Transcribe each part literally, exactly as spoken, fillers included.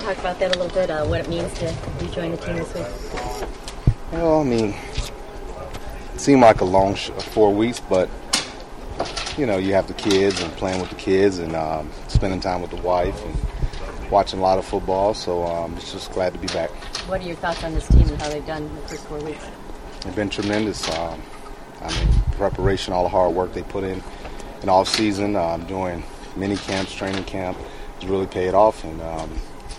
talk about that a little bit, uh, what it means to rejoin the team this week? Well, I mean, it seemed like a long sh- four weeks, but, you know, you have the kids and playing with the kids and um, spending time with the wife and watching a lot of football, so um, it's just glad to be back. What are your thoughts on this team and how they've done in the first four weeks? They've been tremendous. Um, I mean, preparation, all the hard work they put in in off season, um, doing mini camps, training camp, has really paid off, and um,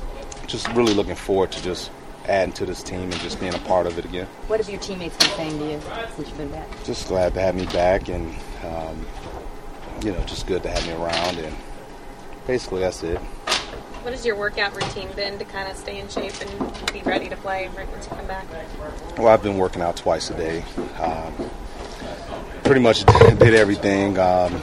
just really looking forward to just adding to this team and just being a part of it again. What have your teammates been saying to you since you've been back? Just glad to have me back, and um, you know, just good to have me around, and basically that's it. What has your workout routine been to kind of stay in shape and be ready to play right once you come back? Well, I've been working out twice a day. Um, pretty much did everything um,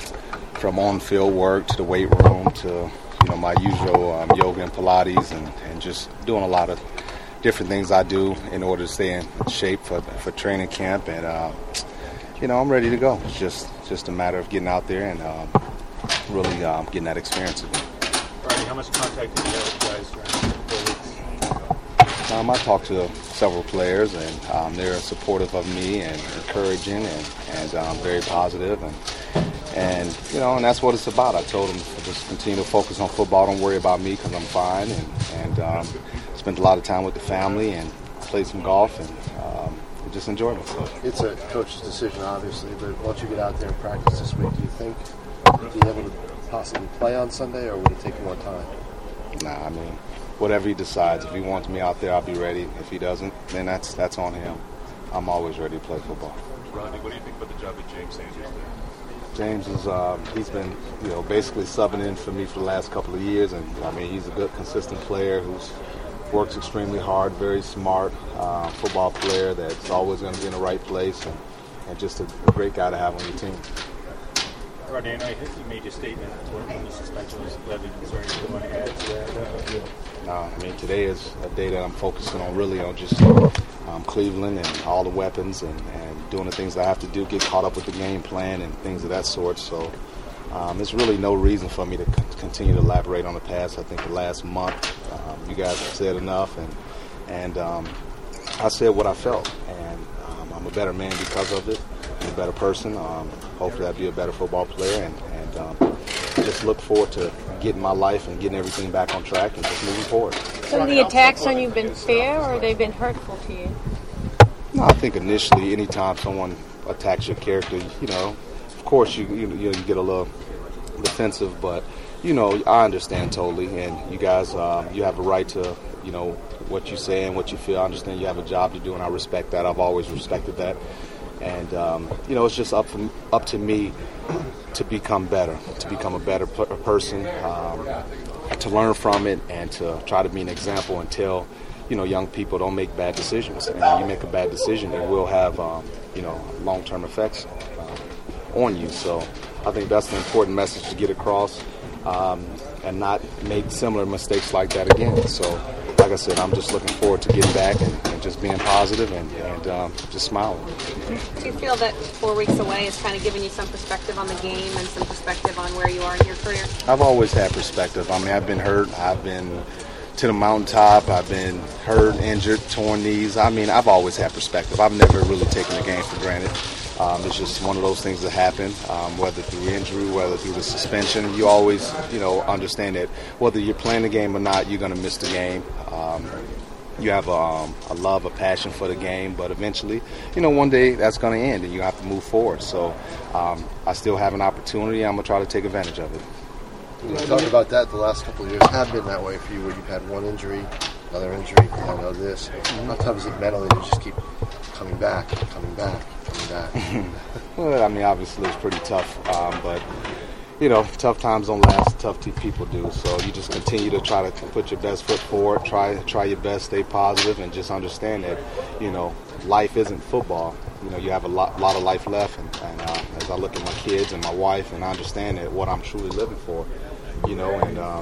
from on-field work to the weight room to, you know, my usual um, yoga and Pilates, and, and just doing a lot of different things I do in order to stay in shape for for training camp. And uh, you know, I'm ready to go. It's just just a matter of getting out there and uh, really um, getting that experience again. Friday, how much contact did you have with guys during the four weeks? Um, I talked to several players, and um, they're supportive of me and encouraging and, and um, very positive, and and you know, and that's what it's about. I told them to just continue to focus on football. Don't worry about me because I'm fine, and and um, spent a lot of time with the family and played some golf and um, just enjoyed myself. It's a coach's decision, obviously, but once you get out there and practice this week, do you think you'll be able to possibly play on Sunday, or would it take more time? Nah, I mean, whatever he decides. If he wants me out there, I'll be ready. If he doesn't, then that's that's on him. I'm always ready to play football. Rodney, what do you think about the job that James Sanders did? James is um, he's been, you know, basically subbing in for me for the last couple of years, and I mean, he's a good, consistent player who's works extremely hard, very smart uh, football player that's always going to be in the right place, and, and just a, a great guy to have on your team. Rodney, I think you made your statement when the suspension was levied. Is there anything you want to add to that? No, I mean, today is a day that I'm focusing on really on just um, Cleveland and all the weapons and, and doing the things that I have to do, get caught up with the game plan and things of that sort. So um, there's really no reason for me to c- continue to elaborate on the past. I think the last month um, you guys have said enough, and and um, I said what I felt, and um, I'm a better man because of it. I'm a better person. Um, hopefully I'll be a better football player, and, and um, just look forward to getting my life and getting everything back on track and just moving forward. Some of the attacks on you been fair, or they've been hurtful to you? No, I think initially, anytime someone attacks your character, you know, of course you you, you get a little defensive, but you know, I understand totally, and you guys, uh, you have a right to, you know, what you say and what you feel. I understand you have a job to do, and I respect that. I've always respected that. And, um, you know, it's just up from, up to me to become better, to become a better p- person, um, to learn from it and to try to be an example and tell, you know, young people don't make bad decisions. And when you make a bad decision, it will have, um, you know, long-term effects uh, on you. So I think that's an important message to get across um, and not make similar mistakes like that again. So, like I said, I'm just looking forward to getting back and, and just being positive and, and um, just smiling. Do you feel that four weeks away is kind of giving you some perspective on the game and some perspective on where you are in your career? I've always had perspective. I mean, I've been hurt. I've been to the mountaintop. I've been hurt, injured, torn knees. I mean, I've always had perspective. I've never really taken the game for granted. Um, it's just one of those things that happen, um, whether through injury, whether through the suspension. You always, you know, understand that whether you're playing the game or not, you're going to miss the game. Um, you have a, um, a love, a passion for the game, but eventually, you know, one day that's going to end and you have to move forward. So um, I still have an opportunity. I'm going to try to take advantage of it. You know, talk about that. The last couple of years have been that way for you, where you've had one injury, another injury, another this. How tough is it mentally to just keep coming back, coming back, coming back? Well, I mean, obviously it's pretty tough, um, but you know, tough times don't last. Tough t- people do. So you just continue to try to put your best foot forward. Try, try your best. Stay positive, and just understand that, you know, life isn't football. You know, you have a lot, lot of life left. And, and uh, as I look at my kids and my wife, and I understand that what I'm truly living for, you know, and uh,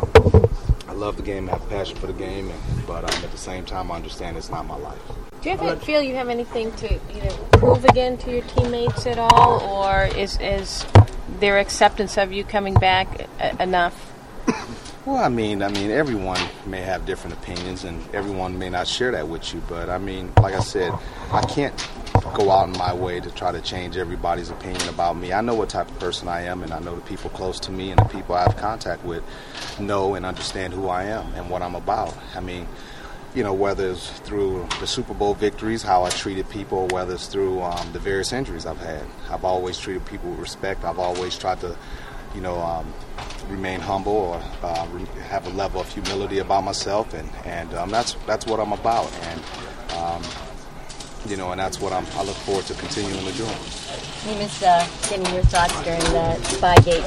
I love the game, I have passion for the game, and, but um, at the same time, I understand it's not my life. Do you ever feel you have anything to either prove again to your teammates at all, or is is their acceptance of you coming back a- enough? Well, I mean, I mean, everyone may have different opinions, and everyone may not share that with you. But I mean, like I said, I can't go out in my way to try to change everybody's opinion about me. I know what type of person I am, and I know the people close to me and the people I have contact with know and understand who I am and what I'm about. I mean, you know, whether it's through the Super Bowl victories, how I treated people, or whether it's through um, the various injuries I've had. I've always treated people with respect. I've always tried to, you know, um, remain humble or uh, re- have a level of humility about myself, and and um, that's that's what I'm about, and um, you know, and that's what I'm. I look forward to continuing to do. Hey, Miss, uh, getting your thoughts during the Spygate.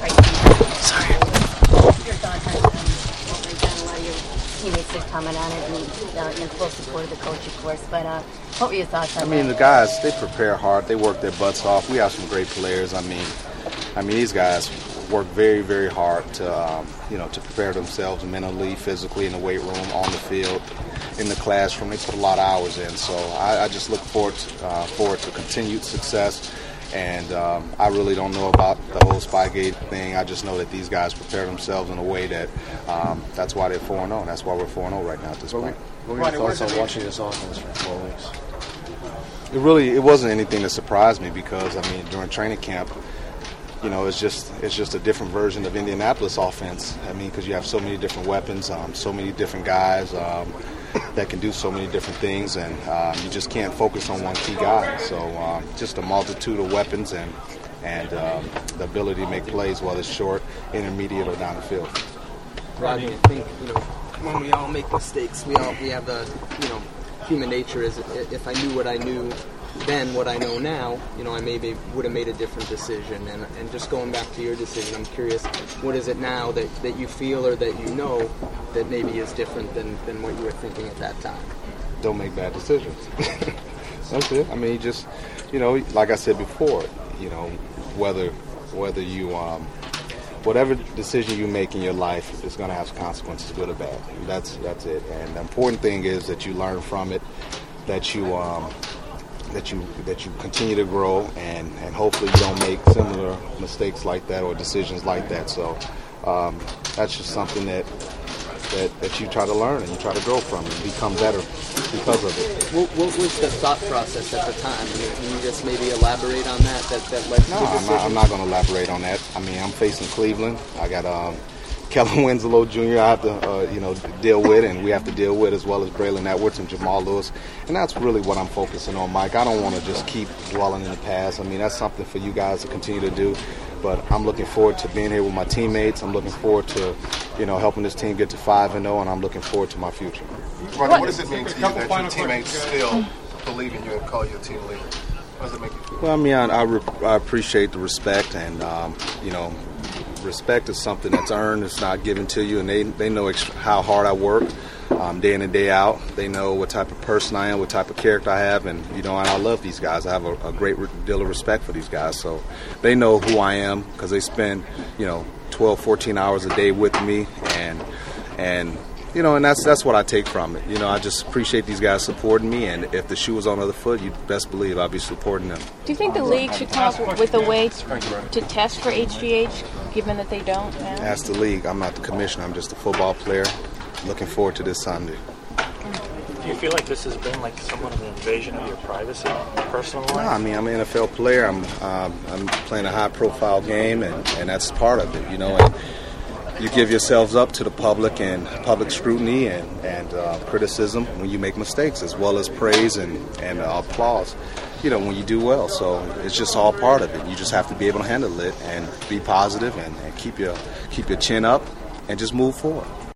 Sorry. Your thoughts on um, what went down? A lot of your teammates have commented on it, and uh, in full support of the coach, of course. But uh, what were your thoughts on I mean, that? the guys, they prepare hard. They work their butts off. We have some great players. I mean, I mean, these guys work very, very hard to, um, you know, to prepare themselves mentally, physically, in the weight room, on the field, in the classroom. They put a lot of hours in. So I, I just look forward to, uh, forward to continued success. And um, I really don't know about the whole Spygate thing. I just know that these guys prepare themselves in a way that um, that's why they're four and oh. That's why we're four and oh right now at this point. What were your thoughts on watching this offense for four weeks? It really, it wasn't anything that surprised me because, I mean, during training camp, you know, it's just it's just a different version of Indianapolis offense. I mean, because you have so many different weapons, um, so many different guys um, that can do so many different things, and um, you just can't focus on one key guy. So um, just a multitude of weapons and and um, the ability to make plays, whether it's short, intermediate, or down the field. Rodney, I think, you know, when we all make mistakes, we all we have the, you know, human nature is if I knew what I knew then, what I know now, you know, I maybe would have made a different decision. And and just going back to your decision, I'm curious, what is it now that, that you feel or that you know that maybe is different than, than what you were thinking at that time? Don't make bad decisions. That's it. I mean, just, you know, like I said before, you know, whether whether you um, whatever decision you make in your life is going to have consequences, good or bad. And that's that's it. And the important thing is that you learn from it, that you um, that you that you continue to grow, and, and hopefully you don't make similar mistakes like that or decisions like that. So um, that's just something that, that that you try to learn and you try to grow from and become better because of it. What, what was the thought process at the time? I mean, can you just maybe elaborate on that, that, that led to No, the I'm decision? not, I'm not going to elaborate on that. I mean, I'm facing Cleveland. I got um, Kellen Winslow Junior I have to, uh, you know, deal with, and we have to deal with, as well as Braylon Edwards and Jamal Lewis. And that's really what I'm focusing on, Mike. I don't want to just keep dwelling in the past. I mean, that's something for you guys to continue to do. But I'm looking forward to being here with my teammates. I'm looking forward to, you know, helping this team get to five and oh, and I'm looking forward to my future. Rodney, what does it mean to you that your teammates still believe in you and call you a team leader? What does it make you feel? Well, I mean, I, I, re- I appreciate the respect, and, um, you know, respect is something that's earned. It's not given to you, and they, they know ex- how hard I work um, day in and day out. They know what type of person I am, what type of character I have, and, you know, and I love these guys. I have a, a great re- deal of respect for these guys. So they know who I am because they spend, you know, twelve, fourteen hours a day with me, and, and you know, and that's that's what I take from it. You know, I just appreciate these guys supporting me, and if the shoe was on the other foot, you best believe I'll be supporting them. Do you think the league should come up with a way to test for H G H, given that they don't now? Ask the league. I'm not the commissioner. I'm just a football player. Looking forward to this Sunday. Do you feel like this has been like somewhat of an invasion of your privacy, personal life? No, I mean, I'm an N F L player. I'm um, I'm playing a high-profile game, and, and that's part of it, you know. And you give yourselves up to the public and public scrutiny and, and uh, criticism when you make mistakes, as well as praise and, and uh, applause, you know, when you do well. So it's just all part of it. You just have to be able to handle it and be positive and, and keep your keep your chin up and just move forward.